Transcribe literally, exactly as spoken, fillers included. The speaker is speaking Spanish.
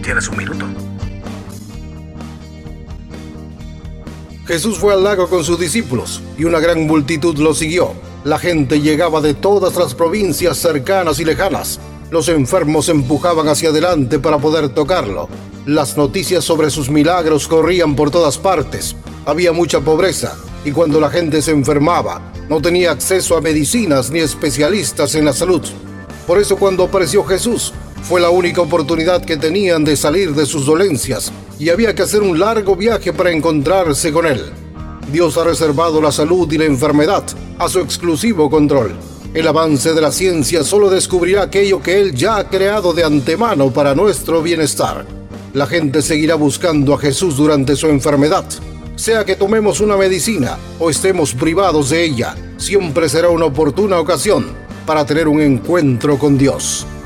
tienes un minuto. Jesús fue al lago con sus discípulos y una gran multitud lo siguió. La gente llegaba de todas las provincias cercanas y lejanas. Los enfermos se empujaban hacia adelante para poder tocarlo. Las noticias sobre sus milagros corrían por todas partes. Había mucha pobreza y cuando la gente se enfermaba, no tenía acceso a medicinas ni especialistas en la salud. Por eso cuando apareció Jesús, fue la única oportunidad que tenían de salir de sus dolencias y había que hacer un largo viaje para encontrarse con él. Dios ha reservado la salud y la enfermedad a su exclusivo control. El avance de la ciencia solo descubrirá aquello que Él ya ha creado de antemano para nuestro bienestar. La gente seguirá buscando a Jesús durante su enfermedad. Sea que tomemos una medicina o estemos privados de ella, siempre será una oportuna ocasión para tener un encuentro con Dios.